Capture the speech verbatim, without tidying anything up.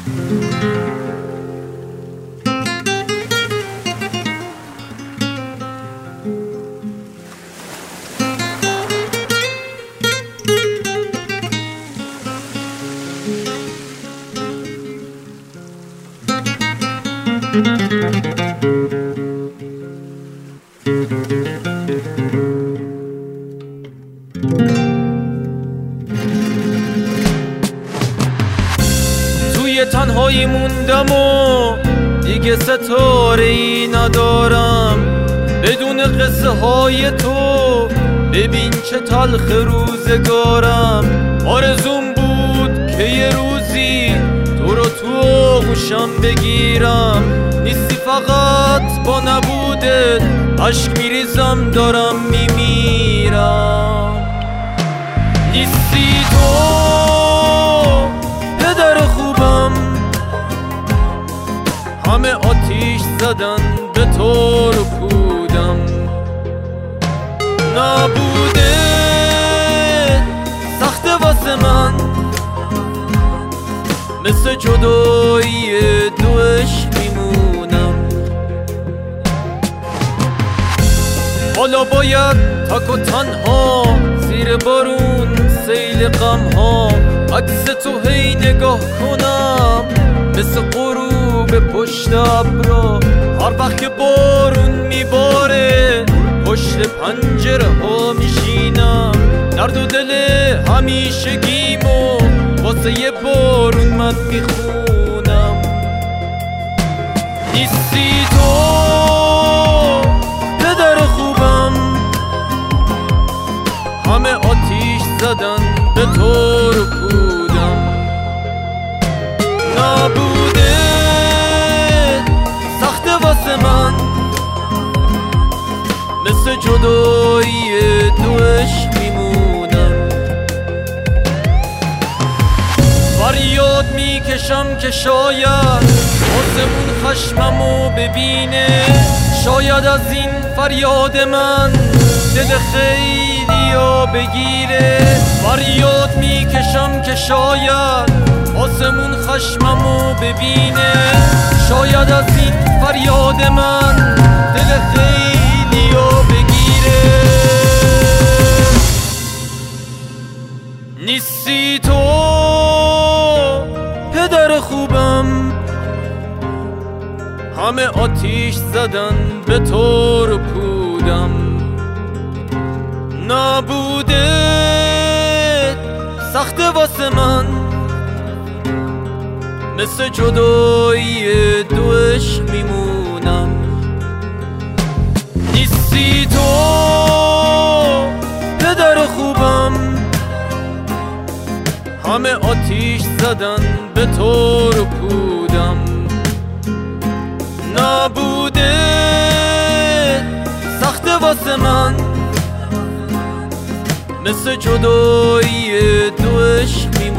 توی تنهایی موندم و دیگه ستاره ای ندارم بدون قصه های تو. ببین چه تلخ روزگارم. آرزوم بود که یه روزی تو رو تو آغوشم بگیرم. نیستی فقط با نبودت عشق میریزم دارم میمیرم. نیستی تو پدر خوبم. همه آتیش زدن به تو رو کودم. نبوده سخته واسه من مثل جدایی دو عشق میمونم. حالا باید تک و تنها زیر بارون سیل غم ها عکس تو هی نگاه کنم مثل غروب پشت ابرا. هر وقت که بارون میباره پشت پنجره ها میشینم. درد و دل همیشگیمو واسه یه بارون من میخونم. نیستی تو پدر خوبم. همه آتیش زدن به تو رو کودم. نبوده سخته واسه من مثل جدایی دو عشق میمونم. فریاد میکشم که شاید آسمون خشممو ببینه. شاید از این فریاد من دل خیلیا بگیره. فریاد میکشم که شاید آسمون خشممو ببینه. شاید از این فریاد من دل خیلیا بگیره. نیستی تو پدر خوبم. همه آتیش زدن به تو رو کودم. نبوده سخته واسه من مثل جدایی دو عشق میمونم. نیستی تو پدر خوبم. همه آتیش زدن به تو رو کودم. نبوده سخته واسه من مثل جدایی دو عشق میمونم.